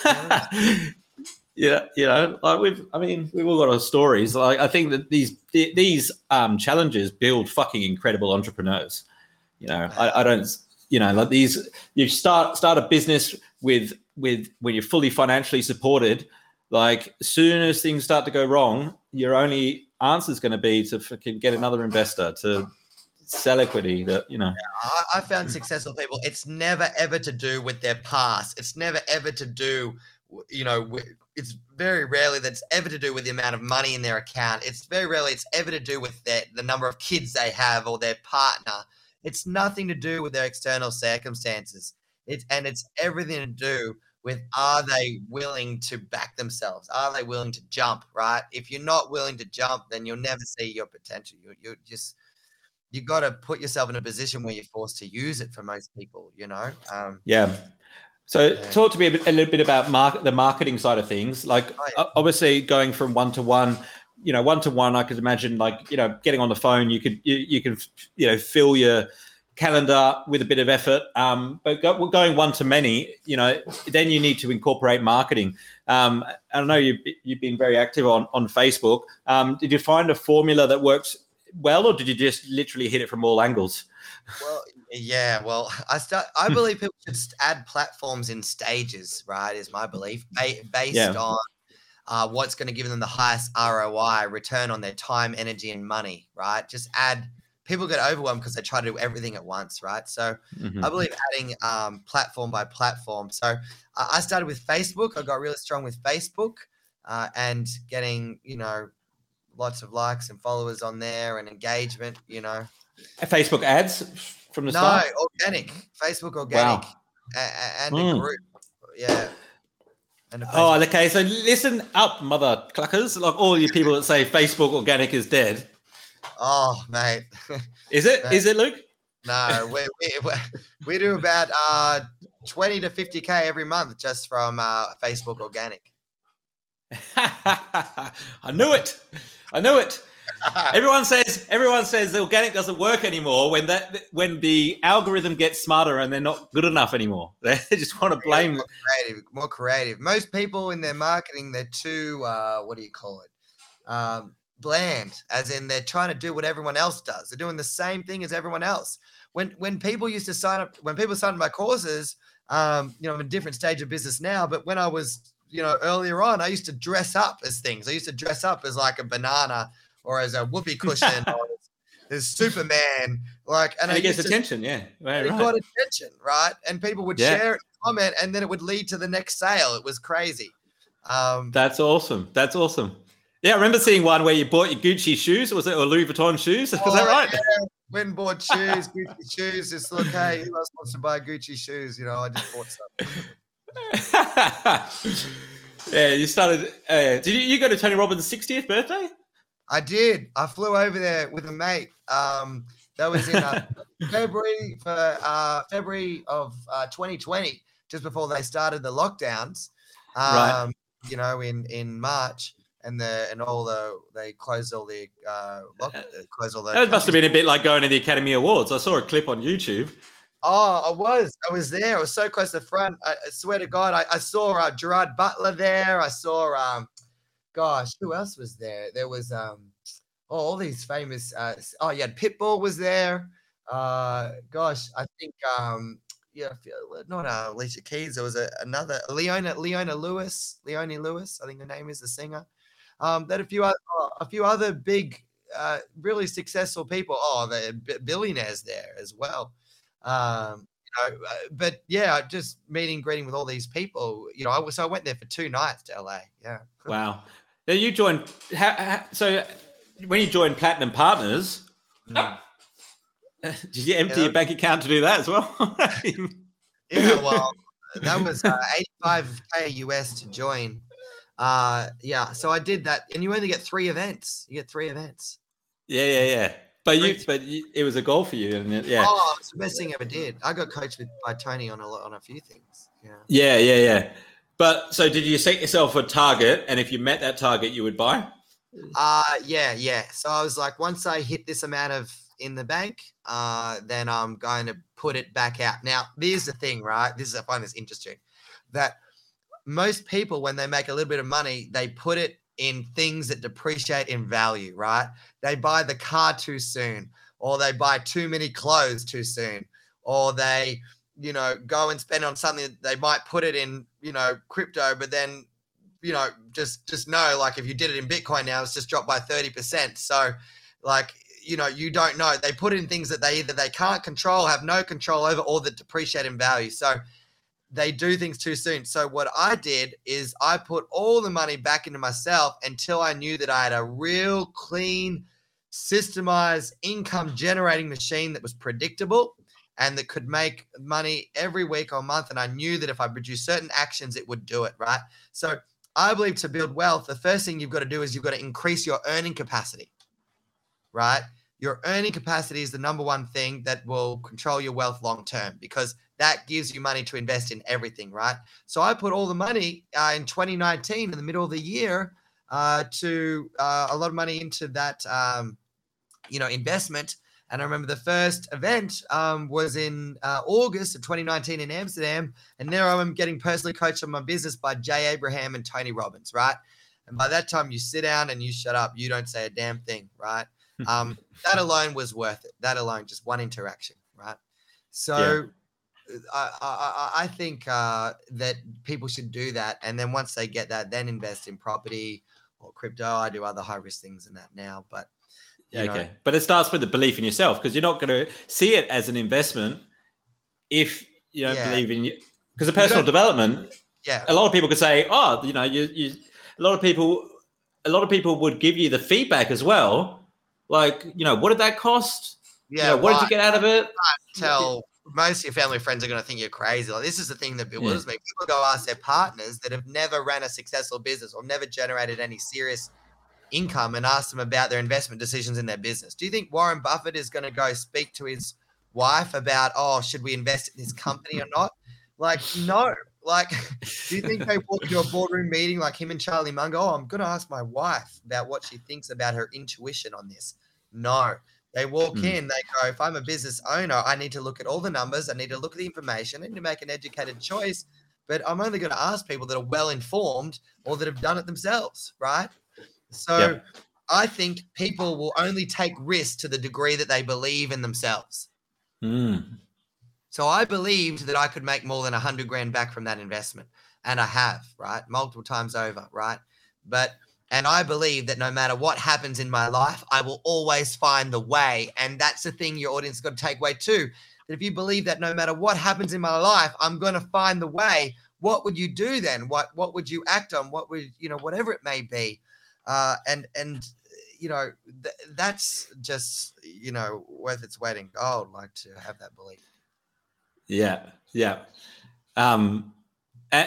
Yeah, you know, like we've, I mean, we've all got our stories. Like, I think that these these um, challenges build fucking incredible entrepreneurs. You know, I, I don't, you know, like these, you start start a business with with when you're fully financially supported. Like, as soon as things start to go wrong, your only answer is going to be to fucking get another investor to sell equity. That you know, yeah, I, I found successful people. It's never ever to do with their past. It's never ever to do, you know. With, it's very rarely that's ever to do with the amount of money in their account. It's very rarely it's ever to do with their, the number of kids they have or their partner. It's nothing to do with their external circumstances. It's, and it's everything to do with, are they willing to back themselves? Are they willing to jump, right? If you're not willing to jump, then you'll never see your potential. You you just, you got to put yourself in a position where you're forced to use it for most people, you know? Um, yeah. So yeah. talk to me a, bit, a little bit about market, the marketing side of things. Like oh, yeah. obviously going from one to one, you know, one to one, I could imagine like, you know, getting on the phone, you could, you, you can, you know, fill your calendar with a bit of effort. Um, but go, going one to many, you know, then you need to incorporate marketing. Um, I know you've, you've been very active on, on Facebook. Um, did you find a formula that works well, or did you just literally hit it from all angles? Well, yeah, well, I start, I believe people should add platforms in stages, right? Is my belief ba- based yeah. on uh, what's going to give them the highest R O I, return on their time, energy, and money, right? Just add. People get overwhelmed because they try to do everything at once, right? So mm-hmm. I believe adding um, platform by platform. So uh, I started with Facebook. I got really strong with Facebook uh, and getting, you know, lots of likes and followers on there and engagement, you know. Facebook ads from the no, start? No, organic. Facebook organic. Wow. A- and mm. a group. Yeah. And a oh, okay. So listen up, mother cluckers. Like all you people that say Facebook organic is dead. Oh, mate. Is it? Mate. Is it, Luke? No, we we, we do about uh, twenty to fifty K every month just from uh, Facebook organic. I knew it. I knew it. Everyone says everyone says the organic doesn't work anymore when that when the algorithm gets smarter and they're not good enough anymore. They just want to blame. More creative, more creative. Most people in their marketing, they're too uh, what do you call it? Um, bland, as in they're trying to do what everyone else does. They're doing the same thing as everyone else. When when people used to sign up, when people signed my courses, um, you know, I'm in a different stage of business now, but when I was, you know, earlier on, I used to dress up as things. I used to dress up as like a banana or as a whoopee cushion or as, as Superman. Like, and, and it gets attention, to, yeah. Right, it right. got attention, right? And people would yeah. share it, comment, and then it would lead to the next sale. It was crazy. Um, That's awesome. That's awesome. Yeah, I remember seeing one where you bought your Gucci shoes. Was it or Louis Vuitton shoes? Is oh, that right? Yeah. Went and bought shoes, Gucci shoes. Just look, hey, who else wants to buy Gucci shoes? You know, I just bought some. Yeah, you started. Uh, did you, you go to Tony Robbins' sixtieth birthday? I did. I flew over there with a mate. Um, that was in uh, February for uh, February of uh, twenty twenty, just before they started the lockdowns. Um, right. You know, in in March. And the and all the they closed all the uh lock, closed all the. That must have been a bit like going to the Academy Awards. I saw a clip on YouTube. Oh, I was, I was there. I was so close to the front. I, I swear to God, I, I saw uh, Gerard Butler there. I saw, um, gosh, who else was there? There was um, oh, all these famous. Uh, oh, yeah, Pitbull was there. Uh, gosh, I think um, yeah, not uh, Alicia Keys. There was a, another Leona Leona Lewis, Leonie Lewis. I think her name is the singer. Um, that a few other, a few other big, uh, really successful people. Oh, the billionaires there as well. Um, you know, but yeah, just meeting, greeting with all these people. You know, I was so I went there for two nights to L A. Yeah. Wow. Now you joined. How, how, so when you joined Platinum Partners, mm. did you empty yeah. your bank account to do that as well? Yeah. Well, that was uh, eighty-five K U S to join. Uh, yeah, so I did that, and you only get three events. You get three events. Yeah, yeah, yeah. But three. you, but you, it was a goal for you, and it, yeah. Oh, it's the best thing I ever did. I got coached with, by Tony on a lot, on a few things. Yeah. Yeah, yeah, yeah. But so, did you set yourself a target, and if you met that target, you would buy? Uh yeah, yeah. So I was like, once I hit this amount of in the bank, uh, then I'm going to put it back out. Now, here's the thing, right? This is I find this interesting that. Most people, when they make a little bit of money, they put it in things that depreciate in value, right? They buy the car too soon, or they buy too many clothes too soon, or they, you know, go and spend on something that they might put it in, you know, crypto, but then, you know, just, just know, like if you did it in Bitcoin now, it's just dropped by thirty percent. So like, you know, you don't know. They put in things that they either they can't control, have no control over, or that depreciate in value. So they do things too soon. So what I did is I put all the money back into myself until I knew that I had a real clean, systemized income generating machine that was predictable and that could make money every week or month. And I knew that if I produced certain actions, it would do it, right? So I believe to build wealth, the first thing you've got to do is you've got to increase your earning capacity, right? your earning capacity is the number one thing that will control your wealth long term, because that gives you money to invest in everything, right? So I put all the money uh, in twenty nineteen in the middle of the year uh, to uh, a lot of money into that, um, you know, investment. And I remember the first event um, was in uh, August of twenty nineteen in Amsterdam. And there I am getting personally coached on my business by Jay Abraham and Tony Robbins, right? And by that time you sit down and you shut up. You don't say a damn thing, right? Um, that alone was worth it. That alone, just one interaction, right? So yeah. I, I, I think uh, that people should do that. And then once they get that, then invest in property or crypto. I do other high risk things than that now, but you okay. know. But it starts with the belief in yourself, because you're not going to see it as an investment if you don't yeah. believe in you. Because the personal development, yeah, a lot of people could say, oh, you know, you, you, a lot of people, a lot of people would give you the feedback as well. Like, you know, what did that cost? Yeah. You know, what right. did you get out of it? Tell most of your family and friends are going to think you're crazy. Like, this is the thing that bewilders yeah. me. People go ask their partners that have never ran a successful business or never generated any serious income and ask them about their investment decisions in their business. Do you think Warren Buffett is going to go speak to his wife about, oh, should we invest in this company or not? Like, no. Like, do you think they walk into a boardroom meeting like him and Charlie Munger? Oh, I'm going to ask my wife about what she thinks about her intuition on this. No. They walk mm. in, they go, if I'm a business owner, I need to look at all the numbers. I need to look at the information. I need to make an educated choice. But I'm only going to ask people that are well-informed or that have done it themselves, right? So yep. I think people will only take risks to the degree that they believe in themselves. Mm. So I believed that I could make more than a hundred grand back from that investment. And I have, right? Multiple times over, right? But, and I believe that no matter what happens in my life, I will always find the way. And that's the thing your audience has got to take away too. That if you believe that no matter what happens in my life, I'm going to find the way, what would you do then? What, what would you act on? What would, you know, whatever it may be. Uh, and, and, you know, th- that's just, you know, worth its weight in gold, like to have that belief. Yeah. Yeah. Um, uh,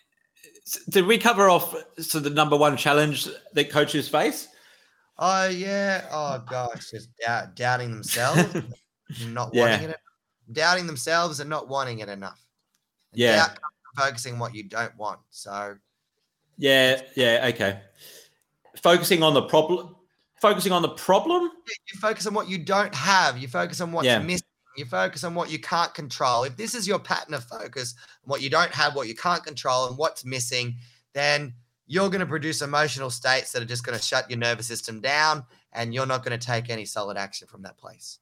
did we cover off so the number one challenge that coaches face? Oh yeah. Oh gosh. Just doubt, doubting themselves, not yeah. wanting it, doubting themselves and not wanting it enough. And yeah. Doubt, focusing on what you don't want. So. Yeah. Yeah. Okay. Focusing on the problem, focusing on the problem. You focus on what you don't have. You focus on what's yeah. missing. You focus on what you can't control. If this is your pattern of focus, what you don't have, what you can't control, and what's missing, then you're going to produce emotional states that are just going to shut your nervous system down, and you're not going to take any solid action from that place.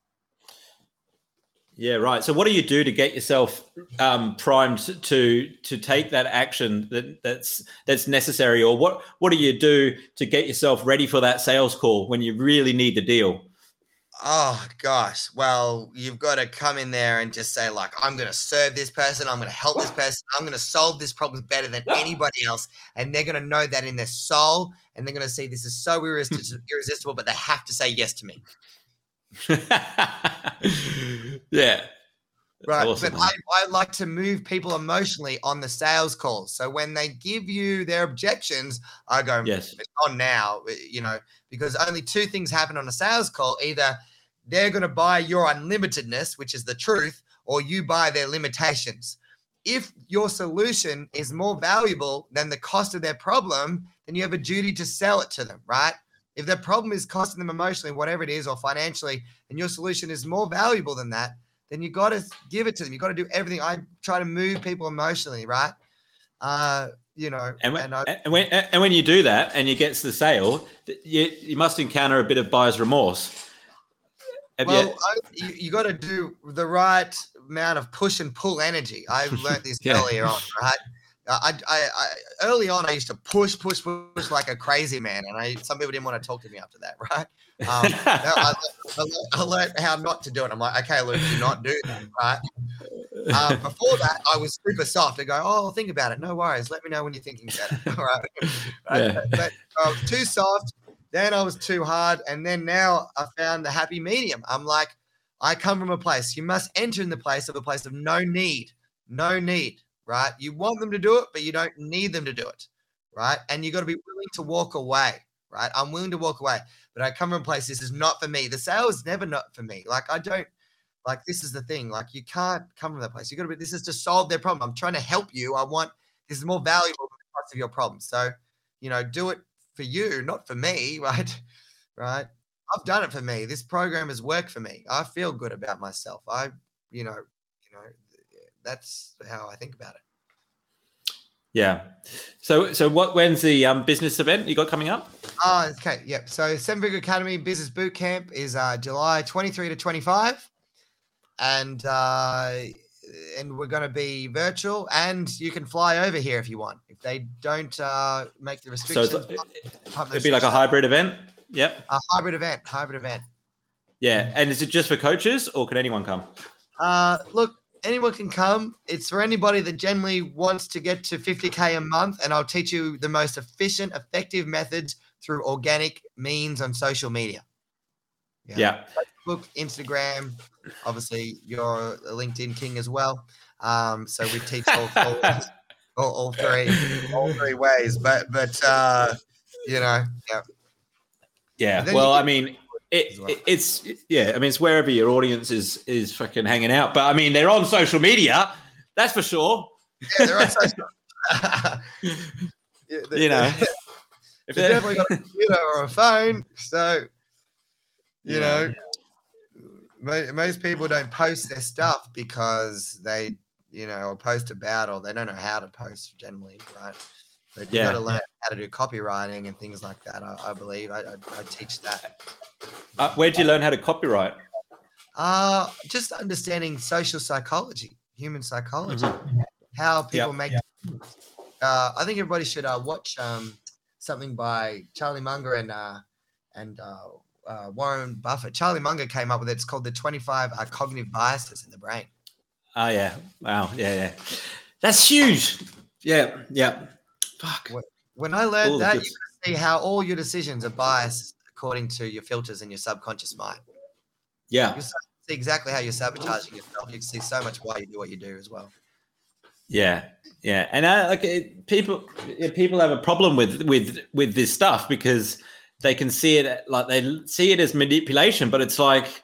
Yeah, right. So what do you do to get yourself um, primed to to take that action that, that's that's necessary? Or what, what do you do to get yourself ready for that sales call when you really need the deal? Oh, gosh. Well, you've got to come in there and just say, like, I'm going to serve this person. I'm going to help this person. I'm going to solve this problem better than anybody else. And they're going to know that in their soul. And they're going to see this is so irresistible, irresistible, but they have to say yes to me. Yeah. Right. Awesome, but I, I like to move people emotionally on the sales calls. So when they give you their objections, I go, yes, it's on now, you know, because only two things happen on a sales call. Either they're going to buy your unlimitedness, which is the truth, or you buy their limitations. If your solution is more valuable than the cost of their problem, then you have a duty to sell it to them, right? If their problem is costing them emotionally, whatever it is, or financially, and your solution is more valuable than that, then you got to give it to them. You got to do everything. I try to move people emotionally, right? Uh, you know, and when, and, I, and when and when you do that and you get to the sale, you you must encounter a bit of buyer's remorse. Have well, you, I, you, you got to do the right amount of push and pull energy. I learned this yeah. earlier on, right? I, I, I, early on, I used to push, push, push like a crazy man, and I some people didn't want to talk to me after that, right? Um, I, I, I learned how not to do it. I'm like, okay, Luke, do not do that, right? Um, before that, I was super soft. I go, oh, I'll think about it. No worries. Let me know when you're thinking better. All right. right? Yeah. But I was too soft. Then I was too hard. And then now I found the happy medium. I'm like, I come from a place. You must enter in the place of a place of no need, no need, right? You want them to do it, but you don't need them to do it, right? And you got to be willing to walk away, right? I'm willing to walk away, but I come from a place, this is not for me. The sale is never not for me. Like I don't, like this is the thing. Like you can't come from that place. You got to be, this is to solve their problem. I'm trying to help you. I want, this is more valuable than the cost of your problem. So, you know, do it for you, not for me, right? Right. I've done it for me. This program has worked for me. I feel good about myself. I, you know, you know, that's how I think about it. Yeah. So, so what? When's the um, business event you got coming up? Uh, okay. Yep. So, Seven Figure Academy Business Boot Camp is uh, July twenty-three to twenty-five, and uh, and we're going to be virtual, and you can fly over here if you want. If they don't uh, make the restrictions, so it's, it'd be like a hybrid event. Yep. A hybrid event. Hybrid event. Yeah. And is it just for coaches, or can anyone come? Uh, look. Anyone can come. It's for anybody that generally wants to get to fifty K a month, and I'll teach you the most efficient, effective methods through organic means on social media. Yeah. yeah. Facebook, Instagram, obviously you're a LinkedIn king as well. Um, so we teach all, all, all, all three, all three ways, but, but, uh, you know, yeah. Yeah. Well, I mean, It, well. it, it's yeah. I mean, it's wherever your audience is is fucking hanging out. But I mean, they're on social media. That's for sure. Yeah, they're on social. yeah, they, you know, if they've definitely got a computer or a phone. So, you yeah. know, most, most people don't post their stuff because they, you know, or post about, or they don't know how to post generally, right? But you yeah. got to learn how to do copywriting and things like that. I, I believe I, I, I teach that. Uh, where did you learn how to copyright? Uh, just understanding social psychology, human psychology, mm-hmm. how people yep. make. Yep. Uh, I think everybody should uh, watch um, something by Charlie Munger and uh, and uh, uh, Warren Buffett. Charlie Munger came up with it. It's called the twenty-five uh, cognitive biases in the brain. Oh yeah! Wow! Yeah, yeah. That's huge. Yeah, yeah. Fuck. When I learned all that, you can see how all your decisions are biased according to your filters in your subconscious mind. Yeah. You see exactly how you're sabotaging yourself. You can see so much why you do what you do as well. Yeah. Yeah. And I, like it, people, people have a problem with, with, with this stuff because they can see it like they see it as manipulation, but it's like,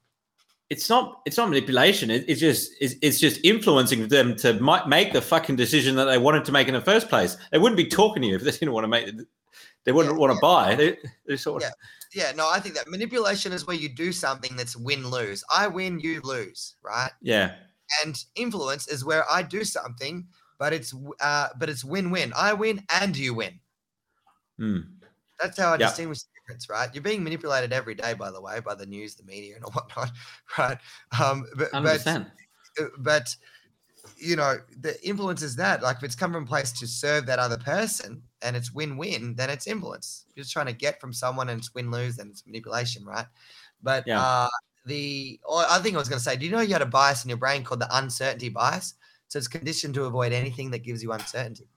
it's not, it's not manipulation. It, it's just, it's, it's just influencing them to make the fucking decision that they wanted to make in the first place. They wouldn't be talking to you if they didn't want to make it. They wouldn't yeah, want to yeah. buy. They, they sort of... yeah. yeah, no, I think that manipulation is where you do something that's win-lose. I win, you lose, right? Yeah. And influence is where I do something, but it's uh, but it's win-win. I win and you win. Hmm. That's how I yeah. distinguish the difference, right? You're being manipulated every day, by the way, by the news, the media, and whatnot, right? Um, but, I understand. But, but you know, the influence is that, like, if it's come from a place to serve that other person and it's win-win, then it's influence. You're just trying to get from someone and it's win-lose, then it's manipulation, right? But yeah. uh, the, oh, I think I was going to say, do you know you had a bias in your brain called the uncertainty bias? So it's conditioned to avoid anything that gives you uncertainty.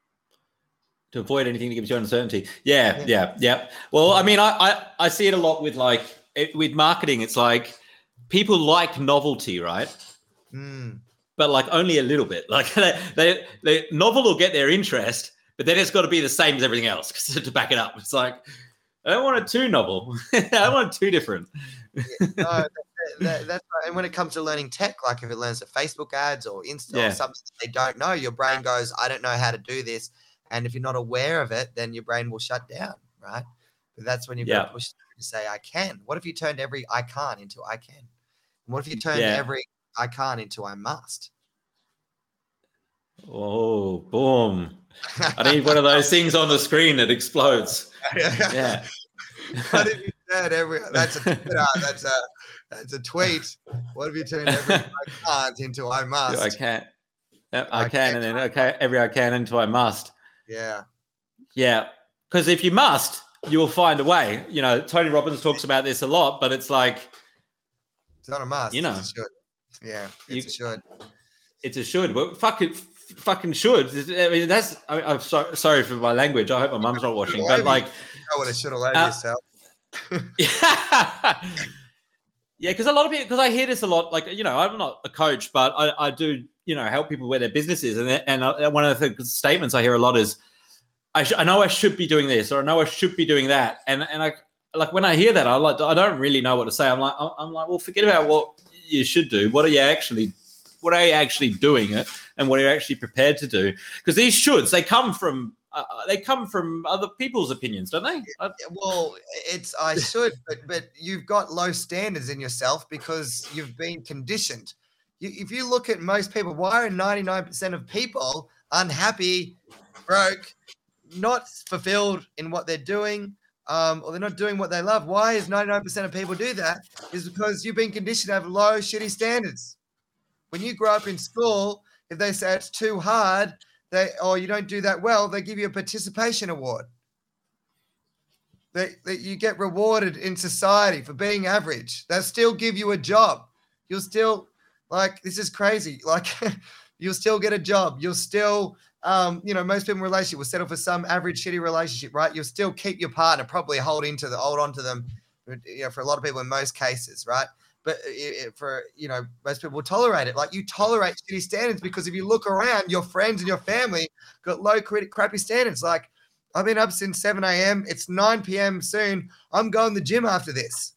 To avoid anything that gives you uncertainty. Yeah, yeah, yeah. yeah. Well, I mean, I, I, I see it a lot with like, it, with marketing. It's like people like novelty, right? Mm. But like only a little bit. Like they, they, the novel will get their interest, but then it's got to be the same as everything else to back it up. It's like, I don't want it too novel. I want it too different. yeah, no, that, that, that's right. And when it comes to learning tech, like if it learns the Facebook ads or Insta yeah. or something they don't know, your brain goes, I don't know how to do this. And if you're not aware of it, then your brain will shut down, right? But that's when you've yeah. got to push to say, I can. What if you turned every I can't into I can? And what if you turned yeah. every I can't into I must? Oh, boom. I need one of those things on the screen that explodes. Yeah. What if you turned every, that's a, uh, that's a, that's a tweet. What if you turned every I can't into I must? I can't. Yep, I, I can, and then okay, every I can into I must. Yeah. Yeah. Because if you must, you'll find a way. You know, Tony Robbins talks about this a lot, but it's like, it's not a must. You know, it's a should. Yeah, it's you, a should. It's a should. But fuck it, fucking should. I mean, that's. I, I'm so, sorry for my language. I hope my mum's not watching. But like, I would have should have let uh, yourself. yeah. Yeah, because a lot of people, because I hear this a lot. Like, you know, I'm not a coach, but I, I do, you know, help people where their business is, and and one of the statements I hear a lot is, I, sh- I know I should be doing this, or I know I should be doing that, and and I like when I hear that, I like I don't really know what to say. I'm like I'm like, well, forget about what you should do. What are you actually, what are you actually doing it, and what are you actually prepared to do? Because these shoulds, they come from uh, they come from other people's opinions, don't they? I, well, it's I should, but but you've got low standards in yourself because you've been conditioned. You, if you look at most people, why are ninety-nine percent of people unhappy, broke, not fulfilled in what they're doing, um, or they're not doing what they love? Why is ninety-nine percent of people do that? Is because you've been conditioned to have low, shitty standards. When you grow up in school, if they say it's too hard, they or you don't do that well, they give you a participation award. That that you get rewarded in society for being average. They'll still give you a job. You'll still, like, this is crazy. Like, you'll still get a job. You'll still, um, you know, most people in a relationship will settle for some average, shitty relationship, right? You'll still keep your partner, probably hold into the, hold on to them, you know, for a lot of people in most cases, right? But it, for, you know, most people will tolerate it. Like, you tolerate shitty standards because if you look around, your friends and your family got low, crappy standards. Like, I've been up since seven a.m. It's nine p.m. soon. I'm going to the gym after this.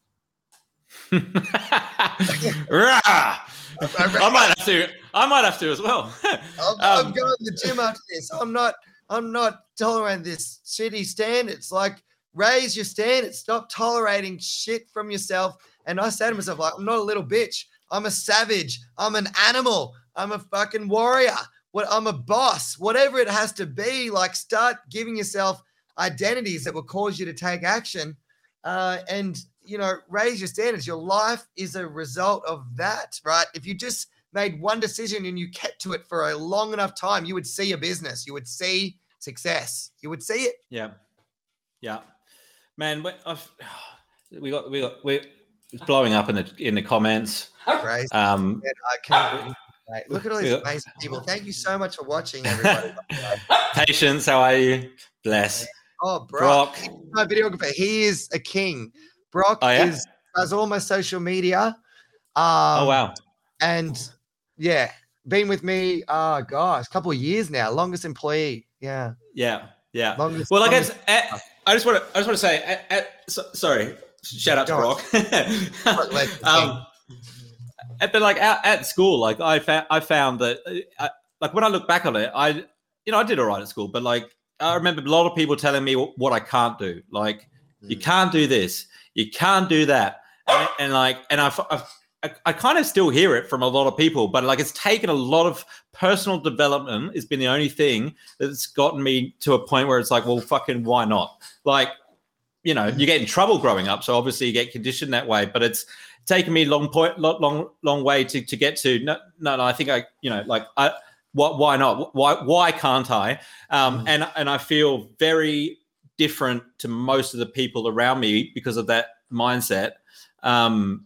I might have to. I might have to as well. I'm, um, I'm going to the gym after this. I'm not. I'm not tolerating this shitty standards. Like, raise your standards. Stop tolerating shit from yourself. And I say to myself, like, I'm not a little bitch. I'm a savage. I'm an animal. I'm a fucking warrior. What I'm a boss. Whatever it has to be. Like, start giving yourself identities that will cause you to take action. Uh, and you know, raise your standards. Your life is a result of that, right? If you just made one decision and you kept to it for a long enough time, you would see a business. You would see success. You would see it. Yeah, yeah, man. I've, we got we got we're it's blowing up in the in the comments. Crazy. Um, I can't wait. Look at all these amazing people. Thank you so much for watching, everybody. Patience, how are you? Bless. Oh, Brock, Brock. my videographer. He is a king. Brock oh, yeah? is does all my social media. Um, oh wow! And yeah, been with me. Oh gosh, a couple of years now. Longest employee. Yeah. Yeah, yeah. Longest, well, like longest, at, at, I just want to I just want to say, at, at, so, sorry, shout out to Brock. um, but like at, at school, like I found I found that I, like when I look back on it, I you know I did all right at school, but like I remember a lot of people telling me what I can't do. Like, mm. you can't do this. You can't do that, and, and like, and I've, I've, I, I kind of still hear it from a lot of people, but like, it's taken a lot of personal development. Has been the only thing that's gotten me to a point where it's like, well, fucking, why not? Like, you know, you get in trouble growing up, so obviously you get conditioned that way. But it's taken me long point, long, long way to to get to. No, no, no I think I, you know, like, I, why, why not? Why, why can't I? Um, and and I feel very different to most of the people around me because of that mindset. Um,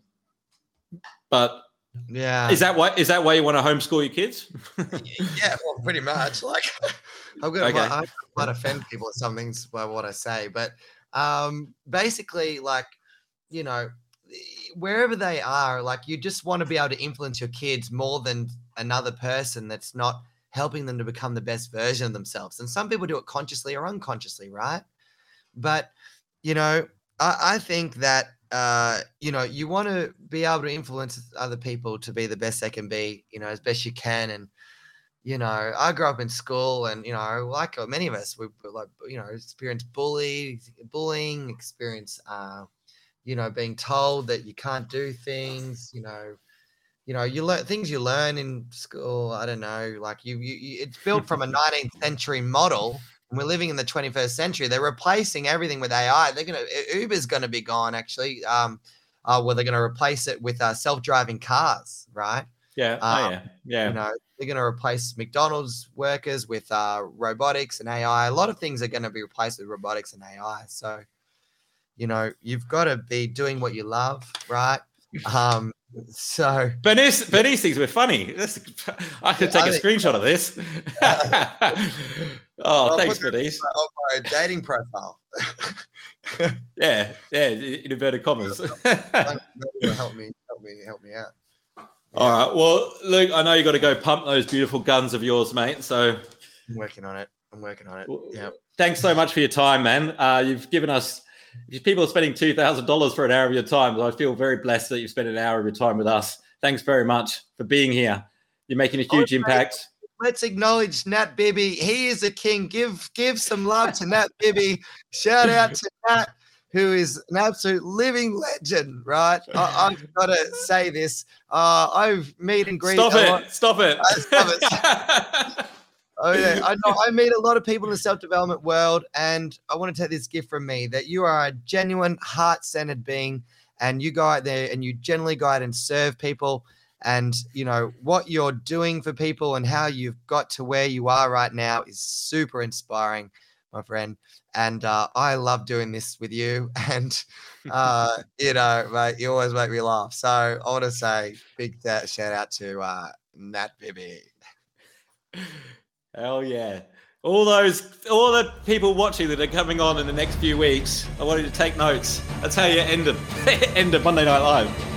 but yeah, is that why is that why you want to homeschool your kids? Yeah, well, pretty much. Like, I'm gonna okay. I might offend people or some things by what I say, but um, basically, like, you know, wherever they are, like, you just want to be able to influence your kids more than another person that's not helping them to become the best version of themselves. And some people do it consciously or unconsciously, right? But, you know, I, I think that, uh, you know, you want to be able to influence other people to be the best they can be, you know, as best you can. And, you know, I grew up in school and, you know, like many of us, we like, you know, experienced bully, bullying, experience, uh, you know, being told that you can't do things, you know, you know, you learn things you learn in school. I don't know, like you, you, you it's built from a nineteenth century model. And we're living in the twenty-first century. They're replacing everything with A I. They're going to, Uber's going to be gone actually. Um, uh, well, they're going to replace it with uh, self-driving cars, right? Yeah. Um, oh, yeah. Yeah. You know, they're going to replace McDonald's workers with uh, robotics and A I. A lot of things are going to be replaced with robotics and A I. So, you know, you've got to be doing what you love, right? Um, so Bernice, Bernice thinks we're funny. That's, I could take I a think, screenshot of this. oh, I'll thanks, Bernice. On my dating profile. yeah, yeah, in inverted commas. help me, help me, help me out. Yeah. All right. Well, Luke, I know you got to go pump those beautiful guns of yours, mate. So I'm working on it. I'm working on it. Yeah. thanks so much for your time, man. Uh, you've given us, if people are spending two thousand dollars for an hour of your time, I feel very blessed that you've spent an hour of your time with us. Thanks very much for being here. You're making a huge okay. impact. Let's acknowledge Nat Bibby. He is a king. Give give some love to Nat Bibby. Shout out to Nat, who is an absolute living legend, right? I, I've got to say this. Uh, I've meet and greet. Stop it. Lot. Stop it. Uh, stop it. Oh, yeah. I know. I meet a lot of people in the self-development world, and I want to take this gift from me that you are a genuine, heart-centered being, and you go out there and you generally go out and serve people. And, you know, what you're doing for people and how you've got to where you are right now is super inspiring, my friend. And uh, I love doing this with you. And, uh, you know, mate, you always make me laugh. So I want to say big shout out to uh, Nat Bibby. Hell yeah. All those, all the people watching that are coming on in the next few weeks, I want you to take notes. That's how you end it. End of Monday Night Live.